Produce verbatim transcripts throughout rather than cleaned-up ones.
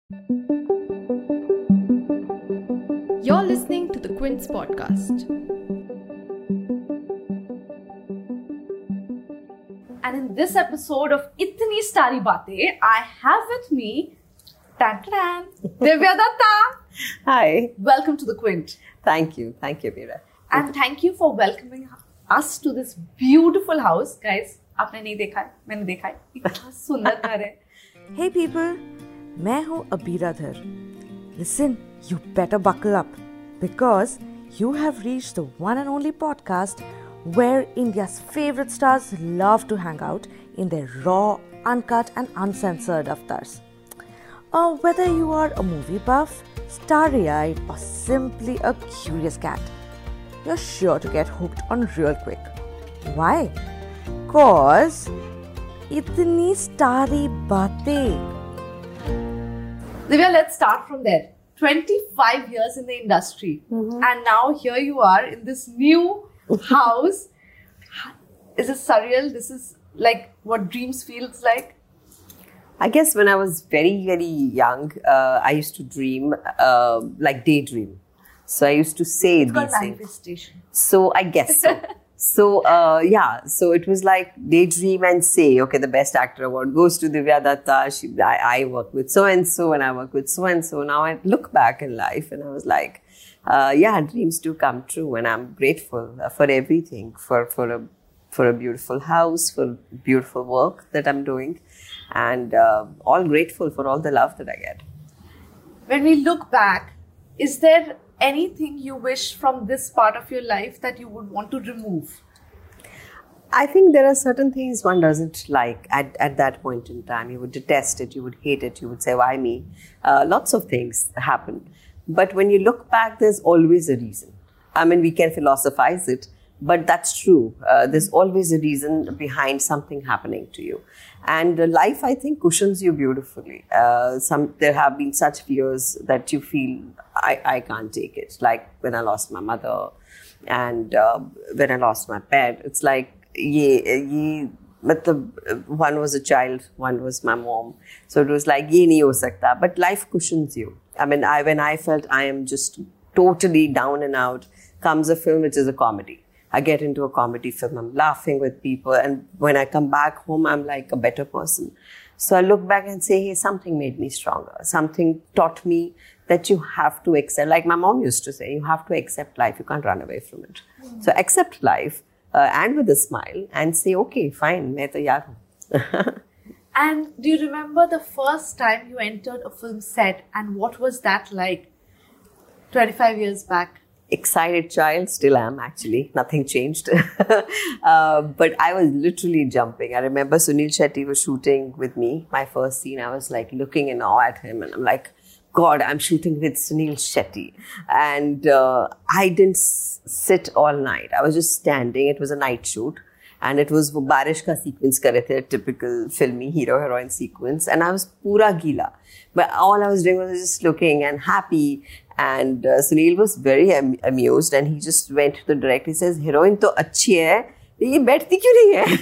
You're listening to the Quince podcast. And in this episode of Itni Starry Baatein, I have with me tan-tan, Divya Datta. Hi. Welcome to the Quint. Thank you. Thank you, Meera. And thank you for welcoming us to this beautiful house. Guys, आपने नहीं देखा है, मैंने देखा है. इतना सुंदर घर है. Hey people, मैं हूँ अबीराधर. Listen, you better buckle up because you have reached the one and only podcast where India's favorite stars love to hang out in their raw, uncut and uncensored avatars. Or whether you are a movie buff, starry-eyed or simply a curious cat, you're sure to get hooked on real quick. Why? Cause itni starry baatein. Divya, let's start from there. twenty-five years in the industry, mm-hmm. and now here you are in this new house. Is it surreal? This is like what dreams feels like. I guess when I was very, very young, uh, I used to dream, uh, like daydream. So I used to say it's these called things. Manifestation. So I guess so. So, uh, yeah, so it was like daydream and say, okay, the best actor award goes to Divya Datta. She, I, I work with so-and-so and I work with so-and-so. Now I look back in life and I was like, uh, yeah, dreams do come true. And I'm grateful for everything, for, for, a, for a beautiful house, for beautiful work that I'm doing. And uh, all grateful for all the love that I get. When we look back, is there anything you wish from this part of your life that you would want to remove? I think there are certain things one doesn't like at, at that point in time. You would detest it, you would hate it, you would say, why me? Uh, lots of things happen. But when you look back, there's always a reason. I mean, we can philosophize it, but that's true. Uh, there's always a reason behind something happening to you. And uh, life, I think, cushions you beautifully. Uh, some There have been such fears that you feel, I, I can't take it. Like when I lost my mother and uh, when I lost my pet. It's like, yeah, yeah, but the, one was a child, one was my mom. So it was like, ye nahi ho sakta. But life cushions you. I mean, I when I felt I am just totally down and out, comes a film which is a comedy. I get into a comedy film, I'm laughing with people, and when I come back home, I'm like a better person. So I look back and say, hey, something made me stronger. Something taught me that you have to accept, like my mom used to say, you have to accept life, you can't run away from it. Mm. So accept life uh, and with a smile and say, okay, fine, main to yaar hu. And do you remember the first time you entered a film set and what was that like twenty-five years back? Excited child, still am actually, nothing changed. uh, but I was literally jumping. I remember Sunil Shetty was shooting with me. My first scene, I was like looking in awe at him and I'm like, God, I'm shooting with Sunil Shetty. And uh, I didn't s- sit all night. I was just standing. It was a night shoot. And it was barish ka sequence kar rahe the, typical filmy hero-heroine sequence. And I was pura gila. But all I was doing was just looking and happy. And uh, Sunil was very am- amused and he just went to the director. He says, heroine to achhi hai, ye baithti kyun nahi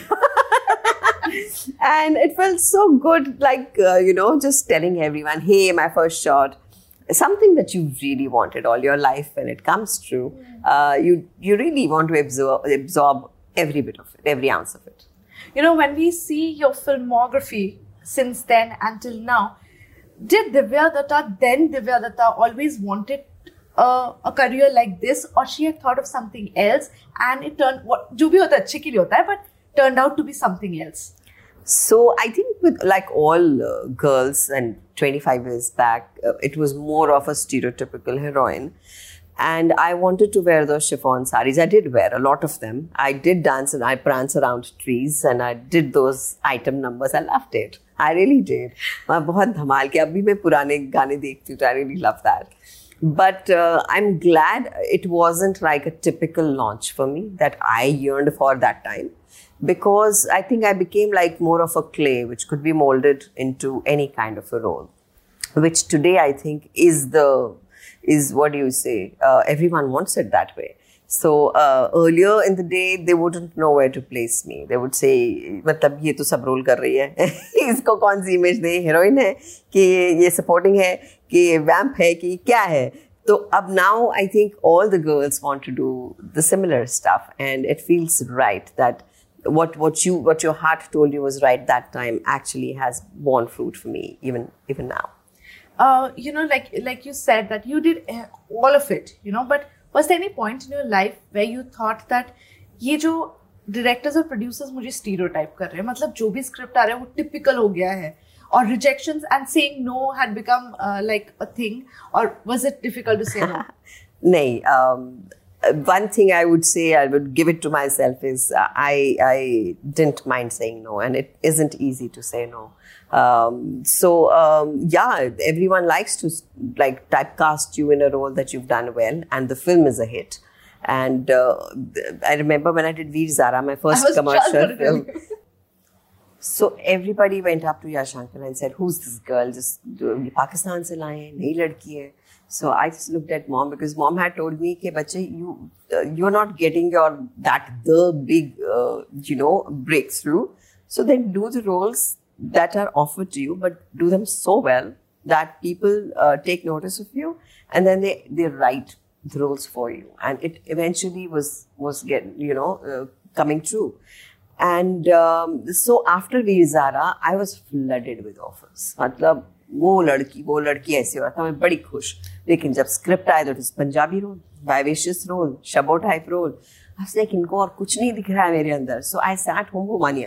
hai? And it felt so good, like, uh, you know, just telling everyone, hey, my first shot. Something that you really wanted all your life when it comes true. Uh, you, you really want to absorb, absorb every bit of it, every ounce of it. You know, when we see your filmography since then until now, did Divya Datta, then Divya Datta, always wanted uh, a career like this, or she had thought of something else and it turned, what, jo bhi hota hai, achhe ke liye hota hai, but turned out to be something else? So I think with like all uh, girls and twenty-five years back, uh, it was more of a stereotypical heroine. And I wanted to wear those chiffon saris. I did wear a lot of them. I did dance and I prance around trees and I did those item numbers. I loved it. I really did. मैं बहुत धमाल के अभी मैं पुराने गाने देखती हूँ. I really love that. But uh, I'm glad it wasn't like a typical launch for me that I yearned for that time. Because I think I became like more of a clay which could be molded into any kind of a role. Which today I think is the, is what do you say, uh, everyone wants it that way. So uh, earlier in the day, they wouldn't know where to place me. They would say, मतलब ये तो सब role कर रही है, इसको कौन सी image दे, heroine है कि ये सपोर्टिंग है कि वैम्प है कि क्या है. So up now, I think all the girls want to do the similar stuff, and it feels right that what what you what your heart told you was right that time actually has borne fruit for me even even now. Uh, you know, like like you said that you did uh, all of it, you know, but was there any point in your life where you thought that ये जो directors और producers मुझे stereotype कर रहे हैं, मतलब जो भी script आ रहा है वो typical हो गया है, or rejections and saying no had become uh, like a thing, or was it difficult to say no? नहीं, um, one thing I would say, I would give it to myself, is uh, I I didn't mind saying no, and it isn't easy to say no. Um, so um, yeah, everyone likes to like typecast you in a role that you've done well, and the film is a hit. And uh, I remember when I did Veer Zara, my first commercial film. So everybody went up to Yashankar and said, "Who's this girl? Just Pakistan se laaye, nahi ladki hai." So I just looked at mom, because mom had told me, "Ke bache, you uh, you're not getting your that the big uh, you know breakthrough. So then do the roles that are offered to you, but do them so well that people uh, take notice of you, and then they they write the roles for you." And it eventually was was get you know uh, coming true. And um, so after Veer Zara, I was flooded with offers. मतलब वो लड़की वो लड़की ऐसे हुआ था, मैं बड़ी खुश. लेकिन जब स्क्रिप्ट आया तो पंजाबी रोल, वाइवेशियस रोल, शबो type role, I was like, इनको और कुछ नहीं दिख रहा है मेरे अंदर. So I sat home for one year.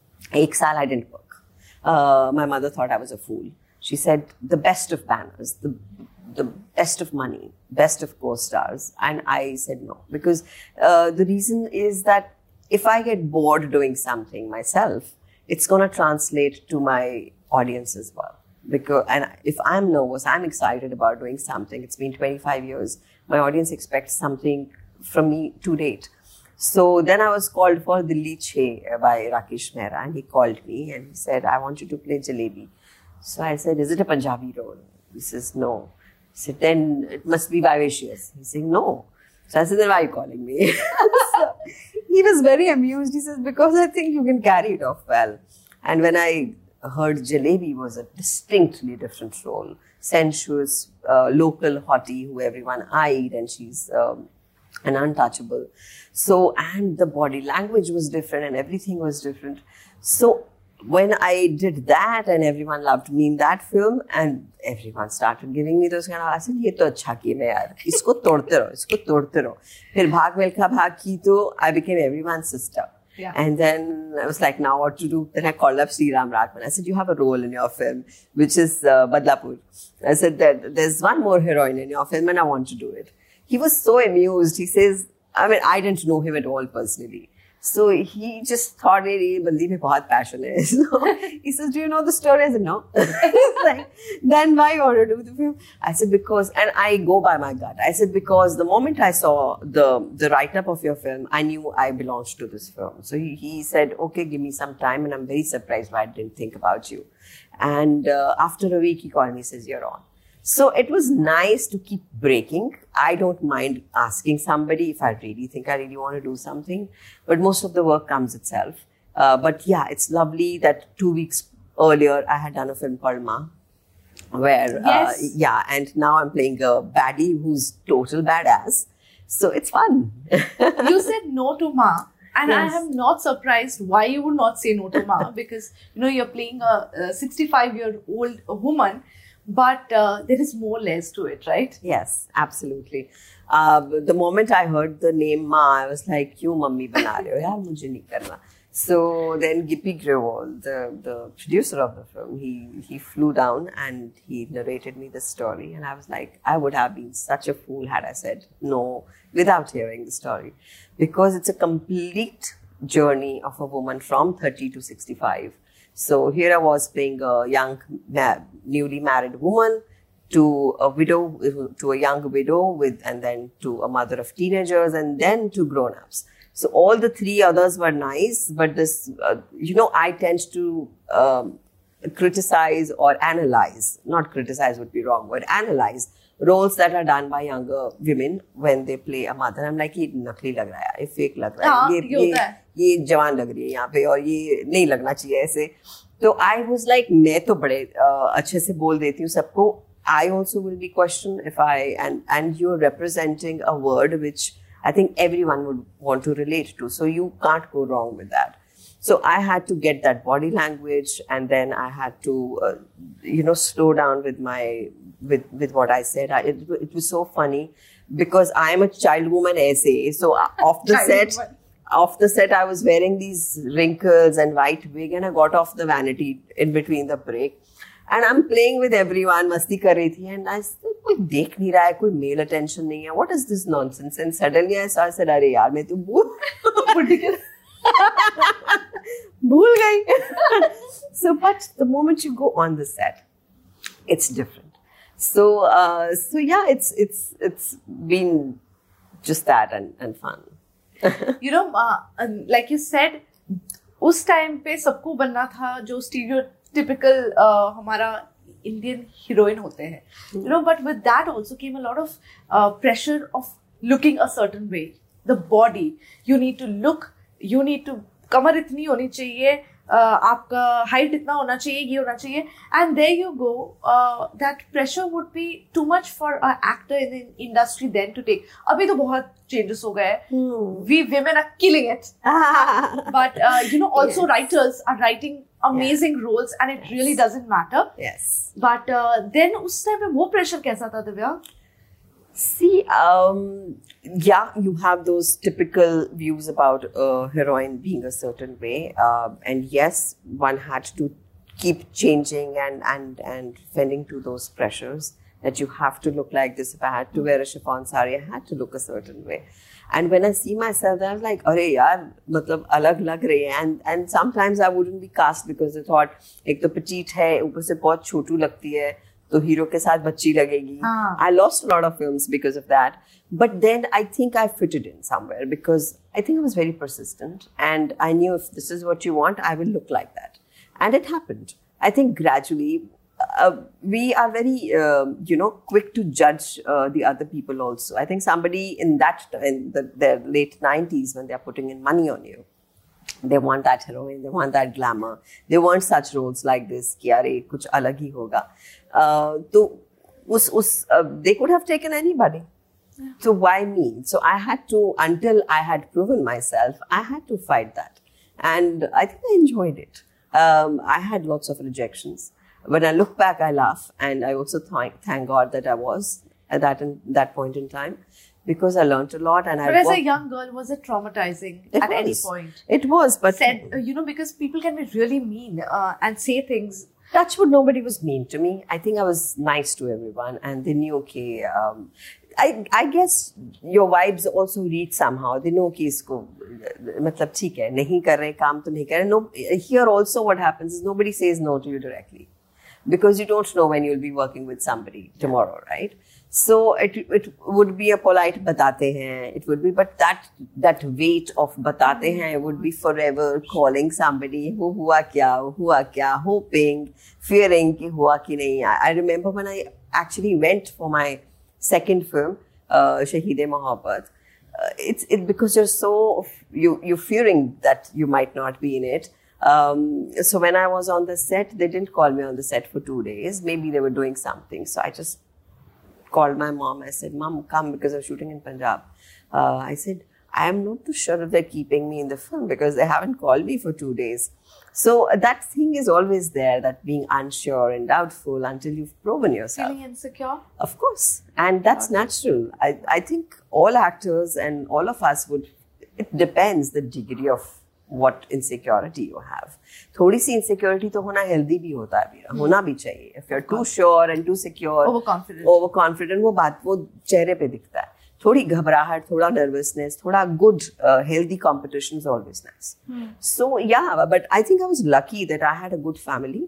एक साल I didn't work. Uh, my mother thought I was a fool. She said, the best of banners, the the best of money, best of co-stars. And I said no, because uh, the reason is that if I get bored doing something myself, it's going to translate to my audience as well. Because, and if I'm nervous, I'm excited about doing something. It's been twenty-five years. My audience expects something from me to date. So then I was called for Dilli Chhe by Rakesh Mehra, and he called me and he said, "I want you to play Jalebi." So I said, "Is it a Punjabi role?" He says, "No." I said, "Then it must be vivacious." He said, "No." So I said, "Then why are you calling me?" So he was very amused. He says, "Because I think you can carry it off well." And when I heard Jalebi was a distinctly different role, sensuous, uh, local hottie who everyone eyed, and she's um, an untouchable. So, and the body language was different and everything was different. So when I did that and everyone loved me in that film, and everyone started giving me those kind of, I said, ये तो अच्छा किया मैं यार, इसको तोड़ते रहो, इसको तोड़ते रहो. फिर भाग मिल्खा भाग की तो I became everyone's sister. Yeah. And then I was like, now what to do? Then I called up Sriram Raghavan. I said, you have a role in your film, which is uh, Badlapur. I said, that there's one more heroine in your film and I want to do it. He was so amused. He says, I mean, I didn't know him at all personally. So he just thought, "Hey, bandi mein bahut passion hai." So he says, "Do you know the story?" I said, "No." He's like, "Then why you want to do the film?" I said, "Because," and I go by my gut. I said, "Because the moment I saw the the write-up of your film, I knew I belonged to this film." So he, he said, "Okay, give me some time," and I'm very surprised why I didn't think about you. And uh, after a week, he called me, says, "You're on." So it was nice to keep breaking. I don't mind asking somebody if I really think I really want to do something, but most of the work comes itself. Uh, but yeah, it's lovely that two weeks earlier I had done a film called Ma, where yes. uh, yeah, and now I'm playing a baddie who's total badass. So it's fun. You said no to Ma. And Yes. I am not surprised why you would not say no to Ma, because you know you're playing a, a sixty-five year old woman. But uh, there is more layers to it, right? Yes, absolutely. Uh, the moment I heard the name Ma, I was like, "Kyun mummy bana rahe ho? Yaar, mujhe nahi karna." So then Gippy Grewal, the, the producer of the film, he, he flew down and he narrated me the story. And I was like, I would have been such a fool had I said no without hearing the story. Because it's a complete journey of a woman from thirty to sixty-five. So here I was playing a young, ma- newly married woman to a widow, to a young widow with, and then to a mother of teenagers, and then to grown-ups. So all the three others were nice, but this, uh, you know, I tend to um, criticize or analyze, not criticize would be wrong word, analyze roles that are done by younger women when they play a mother. I'm like, ये नकली लग रहा है, ये fake लग रहा है, ये ये ये जवान लग रही है यहाँ पे और ये नहीं लगना चाहिए ऐसे. तो I was like, मैं तो बड़े अच्छे से बोल देती हूँ सबको. I also will be questioned if I, and, and you're representing a word which I think everyone would want to relate to. So you can't go wrong with that. So I had to get that body language, and then I had to, uh, you know, slow down with my, with, with what I said. I, it, it was so funny because I am a child woman essay. So off the set, woman. off the set, I was wearing these wrinkles and white wig, and I got off the vanity in between the break. And I'm playing with everyone, masti kar rahi thi, and I said, koi dekh nahi raha hai, koi male attention nahi hai. What is this nonsense? And suddenly I saw, I said, "Arey yaar, main to bhool bhool gayi." So, but the moment you go on the set, it's different. So, uh, so yeah, it's it's it's been just that and and fun. You know, uh, like you said, उस time पे सबको बनना था जो stereo typical uh, हमारा Indian heroine होते हैं, you know, but with that also came a lot of uh, pressure of looking a certain way. The body, you need to look, you need to, कमर इतनी होनी चाहिए, uh, आपका height इतना होना चाहिए, ये होना चाहिए, and there you go. Uh, that pressure would be too much for an actor in the industry then to take. अभी तो बहुत changes हो गए. Hmm. We women are killing it. But uh, you know, also yes. writers are writing amazing yeah. roles, and it yes. really doesn't matter. Yes. But uh, then उस time पे वो pressure कैसा था Divya? See, um, yeah, you have those typical views about a heroine being a certain way, uh, and yes, one had to keep changing and and and fending to those pressures that you have to look like this. If I had to wear a chiffon sari, I had to look a certain way. And when I see myself, I'm like, "Arey yaar, matlab alag lag rahi hai." And and sometimes I wouldn't be cast because I thought, ek to petite hai, upar se bahut chotu lagti hai, to hero ke saath bachchi lagegi. Ah. I lost a lot of films because of that. But then I think I fitted in somewhere because I think I was very persistent, and I knew if this is what you want, I will look like that. And it happened. I think gradually. Uh, we are very, uh, you know, quick to judge uh, the other people also. I think somebody in that, in the, their late nineties, when they are putting in money on you, they want that heroine, they want that glamour. They want such roles like this, ki yaar, kuch alag hi hoga. Uh, to, us, us, uh, they could have taken anybody. Yeah. So why me? So I had to, until I had proven myself, I had to fight that. And I think I enjoyed it. Um, I had lots of rejections. When I look back, I laugh, and I also thank thank God that I was at that in, that point in time, because I learned a lot. And but I as worked, a young girl, was it traumatizing it at was. any point? It was, but said uh, you know, because people can be really mean uh, and say things. Touchwood, nobody was mean to me. I think I was nice to everyone, and they knew, okay. Um, I I guess your vibes also read somehow. They know कि इसको मतलब ठीक है, नहीं कर रहे काम तो नहीं कर रहे. No, here also what happens is nobody says no to you directly. Because you don't know when you'll be working with somebody tomorrow, right? So it it would be a polite batate hain. It would be, but that that weight of batate hain would be forever calling somebody who hua kya, hua kya, hoping, fearing ki hua ki nahi. I, I remember when I actually went for my second film, uh, Shaheed-e-Mohabbat. Uh, it's it because you're so you you're fearing that you might not be in it. Um, so when I was on the set, they didn't call me on the set for two days. Maybe they were doing something. So I just called my mom. I said, "Mom, come," because I was shooting in Punjab. Uh, I said, "I am not too sure if they're keeping me in the film because they haven't called me for two days." So uh, that thing is always there, that being unsure and doubtful until you've proven yourself. Feeling insecure? Of course. And that's okay. Natural. I, I think all actors and all of us would, it depends the degree of what insecurity you have. थोड़ी सी insecurity तो होना healthy भी होता है भी, होना भी चाहिए. If you're too sure and too secure, overconfident, overconfident, वो बात वो चेहरे पे दिखता है. थोड़ी घबराहट, थोड़ा nervousness, थोड़ा good, uh, healthy competition is always nice. Hmm. So yeah, but I think I was lucky that I had a good family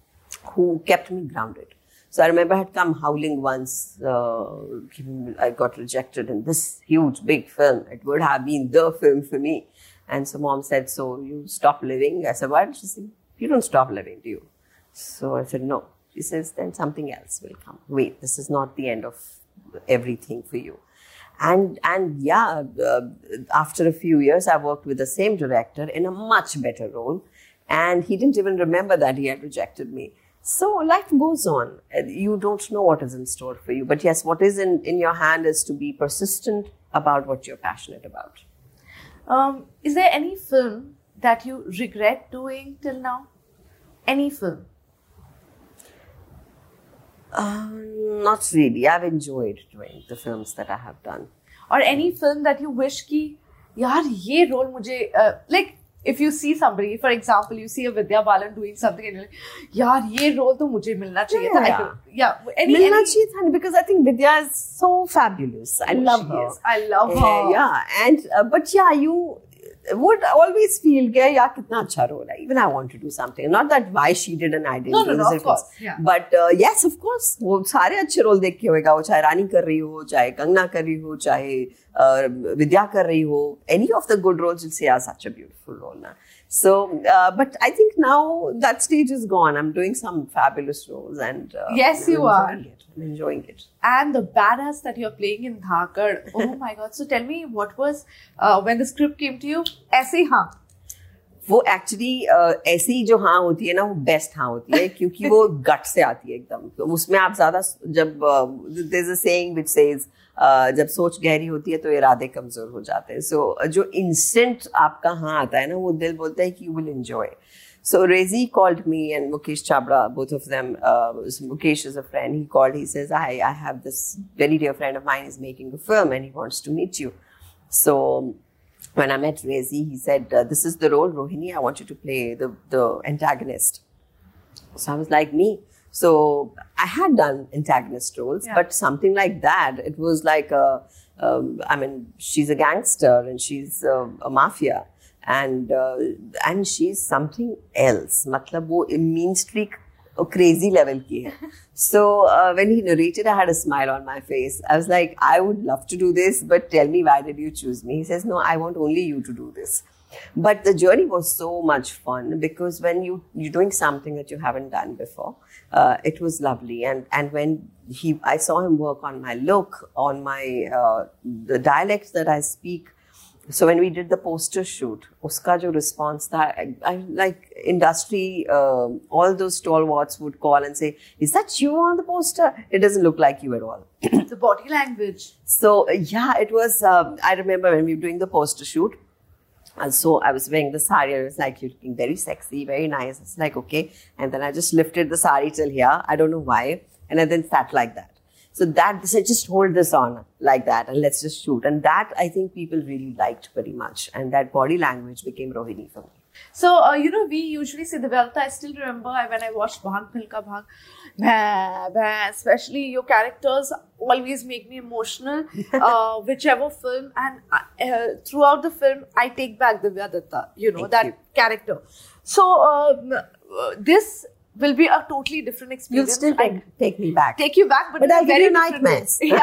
who kept me grounded. So I remember I had come howling once. Uh, I got rejected in this huge, big film. It would have been the film for me. And so mom said, "So you stop living?" I said, "What?" She said, "You don't stop living, do you?" So I said, no. He says, then something else will come. Wait, this is not the end of everything for you. And and yeah, uh, after a few years, I worked with the same director in a much better role. And he didn't even remember that he had rejected me. So life goes on. You don't know what is in store for you. But yes, what is in, in your hand is to be persistent about what you're passionate about. Um, is there any film that you regret doing till now? Any film? Um, not really. I've enjoyed doing the films that I have done. Or any film that you wish ki, yaar, ye role mujhe, uh, like, if you see somebody, for example, you see a Vidya Balan doing something and you're like, yaar, ye role to mujhe milna chahiye tha. Yeah. Could, yeah. Any, Milna any, chahiye tha, because I think Vidya is so fabulous. I love she her. is. I love Uh, her. yeah, and uh, but yeah, you would always feel, yeah, yeah, kitna acha role hai. Even I want to do something. Not that why she did and I didn't. No, no, no, It of course. was- Yeah. But uh, yes, of course, वो सारे अच्छे role देख के होएगा. वो चाहे रानी कर रही हो, चाहे कंगना कर रही हो, चाहे uh, विद्या कर रही हो. Any of the good roles, you'll say, ah, such a beautiful role. Na. So, uh, but I think now that stage is gone. I'm doing some fabulous roles and uh, Yes, I'm you are. enjoying it. I'm enjoying it. And the badass that you're playing in Dhakad. Oh my God. So tell me, what was, uh, when the script came to you, ऐसे ही हाँ. वो actually ऐसी ही जो हाँ होती है ना, वो बेस्ट हाँ होती है क्योंकि वो गट से आती है एकदम. तो उसमें आप ज्यादा जब there is a saying which says जब सोच गहरी होती है तो इरादे कमजोर हो जाते हैं. सो so, जो इंस्टेंट आपका हाँ आता है ना, वो दिल बोलता है कि you will enjoy. So Rezi called me and Mukesh Chabra, both of them. Uh, Mukesh is a friend. He called. He says, "I I have this very dear friend of mine is making a film and he wants to meet you." So when I met Rezi, he said, uh, "This is the role, Rohini. I want you to play the the antagonist." So I was like, "Me." So I had done antagonist roles, Yeah. but something like that, it was like a. Um, I mean, she's a gangster and she's uh, a mafia. And uh, and she's something else. मतलब वो mean streak crazy level की है. So uh, when he narrated, I had a smile on my face. I was like, I would love to do this, but tell me, why did you choose me? He says, no, I want only you to do this. But the journey was so much fun because when you you're doing something that you haven't done before, uh, it was lovely. And and when he, I saw him work on my look, on my uh, the dialects that I speak. So when we did the poster shoot, uska jo response tha, I, I like industry, uh, all those stalwarts would call and say, "Is that you on the poster? It doesn't look like you at all." The body language. So uh, yeah, it was. Uh, I remember when we were doing the poster shoot, and so I was wearing the sari. I was like, "You're looking very sexy, very nice." It's like, okay, and then I just lifted the sari till here. I don't know why, and I then sat like that. So that, so just hold this on like that and let's just shoot. And that, I think people really liked very much. And that body language became Rohini for me. So, uh, you know, we usually say, Divyalta, I still remember when I watched Bhag Milka Bhag, bhai, bhai, especially your characters always make me emotional, uh, whichever film. And uh, throughout the film, I take back Divya Datta, you know, Thank that you. character. So, um, uh, this will be a totally different You'll experience. still take, take me back. Take you back, but, But in a I'll give very you different nightmares. way.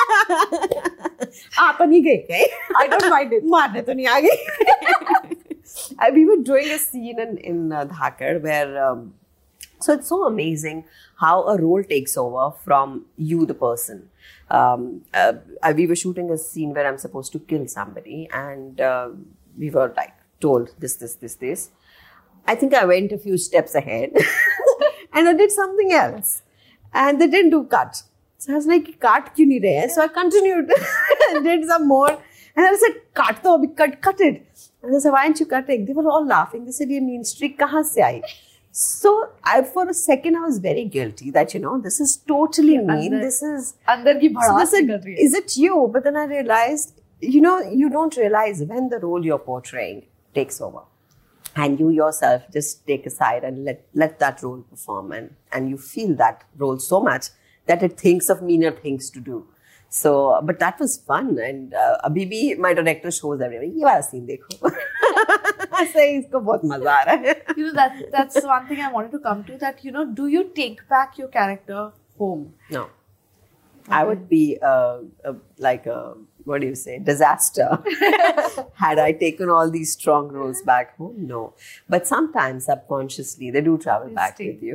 Yeah. आप नहीं गए क्या? I don't mind it. मारने तो नहीं आ गए. Uh, we were doing a scene in, in uh, Dhakad where, um, so it's so amazing how a role takes over from you, the person. Um, uh, uh, we were shooting a scene where I'm supposed to kill somebody and uh, we were like told this, this, this, this. I think I went a few steps ahead and I did something else. And they didn't do cut. So I was like, cut kyun nahi rahe? So I continued and did some more. And I said, cut to, cut, cut it. And they said, why aren't you cutting? They were all laughing. They said, ye mean streak kahan se aayi? So I, for a second, I was very guilty that, you know, this is totally mean. Andar- This is... Andar ki So bhadaas they said, nikal rahi hai. is it you? But then I realized, you know, you don't realize when the role you're portraying takes over. And you yourself just take aside and let, let that role perform. And, and you feel that role so much that it thinks of meaner things to do. So, but that was fun. And uh, abhi bhi my director shows everyone, ye wala scene dekho. I say, isko bahut maza aa raha hai. You know, that that's one thing I wanted to come to, that, you know, do you take back your character home? No. I would be uh, a, like a, what do you say, disaster had I taken all these strong roles back home. No. But sometimes subconsciously they do travel They back stay. with you.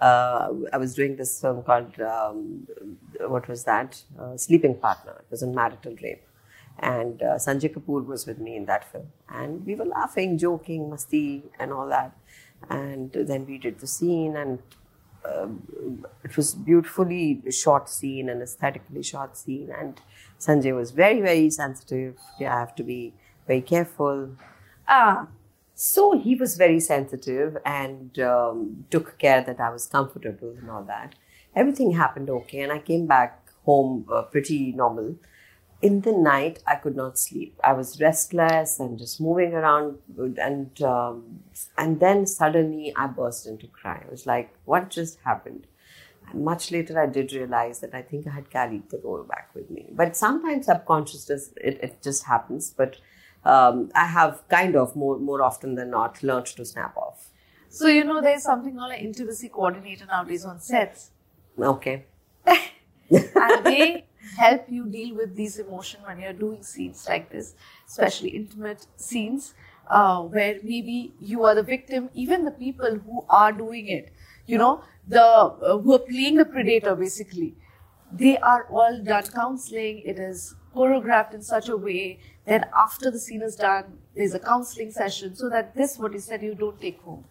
uh, I was doing this film called, um, what was that? Uh, Sleeping Partner. It was on marital rape. And uh, Sanjay Kapoor was with me in that film. And we were laughing, joking, masti and all that. And then we did the scene, and um, it was beautifully shot scene and aesthetically shot scene. And Sanjay was very, very sensitive. Yeah, I have to be very careful. Ah, so he was very sensitive and um, took care that I was comfortable and all that. Everything happened okay, and I came back home uh, pretty normal. In the night, I could not sleep. I was restless and just moving around, and um, and then suddenly I burst into cry. I was like, what just happened? And much later, I did realize that I think I had carried the role back with me. But sometimes subconscious, it, it just happens. But um, I have kind of more more often than not learned to snap off. So, you know, there's something called an intimacy coordinator nowadays on sets. Okay. And they help you deal with these emotions when you're doing scenes like this, especially intimate scenes uh, where maybe you are the victim. Even the people who are doing it, you know, the uh, who are playing the predator, basically, they are all done counseling. It is choreographed in such a way that after the scene is done, there's a counseling session, so that this, what you said, you don't take home.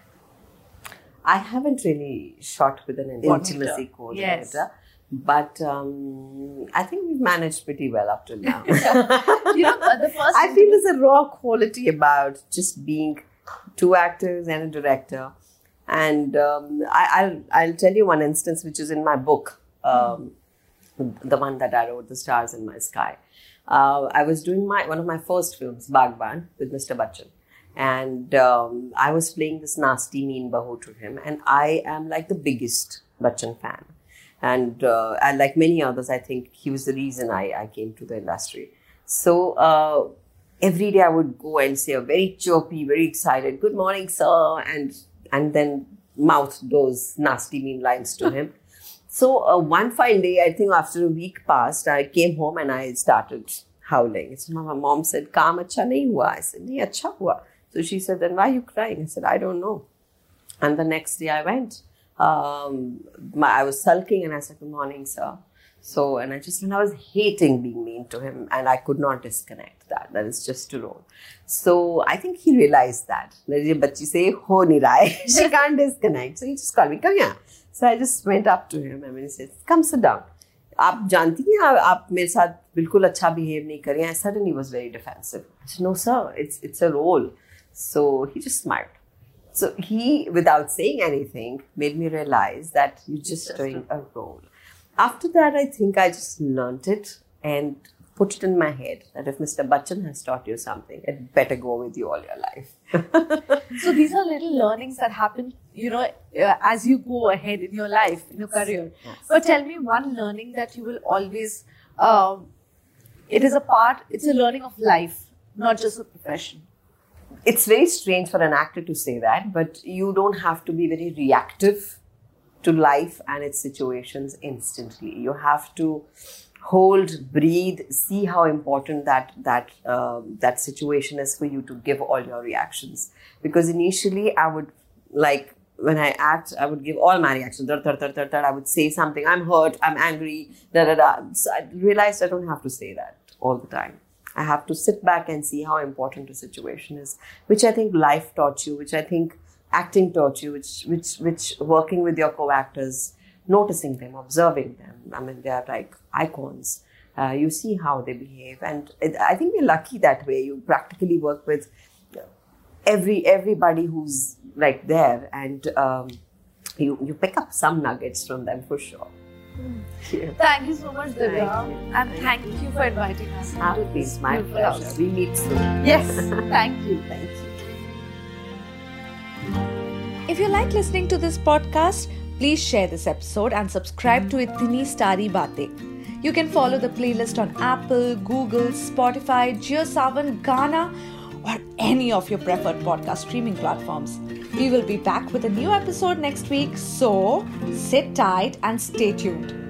I haven't really shot with an intimacy coordinator. Yes. But um, I think we've managed pretty well up till now. You know, uh, the first I feel there's a raw quality about just being two actors and a director. And um, I, I'll, I'll tell you one instance which is in my book, um, mm. the one that I wrote, The Stars in My Sky. Uh, I was doing my one of my first films, Baghban, with Mister Bachchan. And um, I was playing this nasty, mean bahu to him. And I am like the biggest Bachchan fan. And, uh, and like many others, I think he was the reason I, I came to the industry. So uh, every day I would go and say a very chirpy, very excited, "Good morning, sir," and and then mouth those nasty, mean lines to him. So uh, one fine day, I think after a week passed, I came home and I started howling. So my mom said, "Kaam acha nahi hua." I said, "Nahi, acha hua." So she said, "Then why are you crying?" I said, "I don't know." And the next day I went. Um, my, I was sulking and I said, "Good morning, sir." So, and I just, and I was hating being mean to him, and I could not disconnect that. That is just too low. So I think he realized that. That ye bachchi se ho nahi raha hai. She can't disconnect. So he just called me, "Come here." So I just went up to him and he said, "Come sit down. आप जानती हैं आप मेरे साथ बिल्कुल अच्छा behave नहीं कर रही हैं." Suddenly he was very defensive. I said, "No, sir, it's it's a role." So he just smiled. So he, without saying anything, made me realize that you're just, just doing a role. After that, I think I just learnt it and put it in my head that if Mister Bachchan has taught you something, it better go with you all your life. So these are little learnings that happen, you know, uh, as you go ahead in your life, in your career. Yes. But tell me one learning that you will always, um, it is a part, it's a learning of life, not just a profession. It's very strange for an actor to say that, but you don't have to be very reactive to life and its situations instantly. You have to hold, breathe, see how important that that uh, that situation is for you to give all your reactions. Because initially, I would, like, when I act, I would give all my reactions. Dar, dar, dar, dar, dar. I would say something, "I'm hurt, I'm angry," da, da, da. So I realized I don't have to say that all the time. I have to sit back and see how important the situation is, which I think life taught you, which I think acting taught you, which which which working with your co-actors, noticing them, observing them. I mean, they are like icons. Uh, you see how they behave, and it, I think we're lucky that way. You practically work with every everybody who's like there, and um, you you pick up some nuggets from them for sure. Yeah. Thank you so much, Divya, and thank, thank you for inviting us. It is my pleasure. House. We meet soon. Yes, thank you. Thank you. If you like listening to this podcast, please share this episode and subscribe to Itni Starry Baatein. You can follow the playlist on Apple, Google, Spotify, JioSaavn, Gaana, or any of your preferred podcast streaming platforms. We will be back with a new episode next week, so sit tight and stay tuned.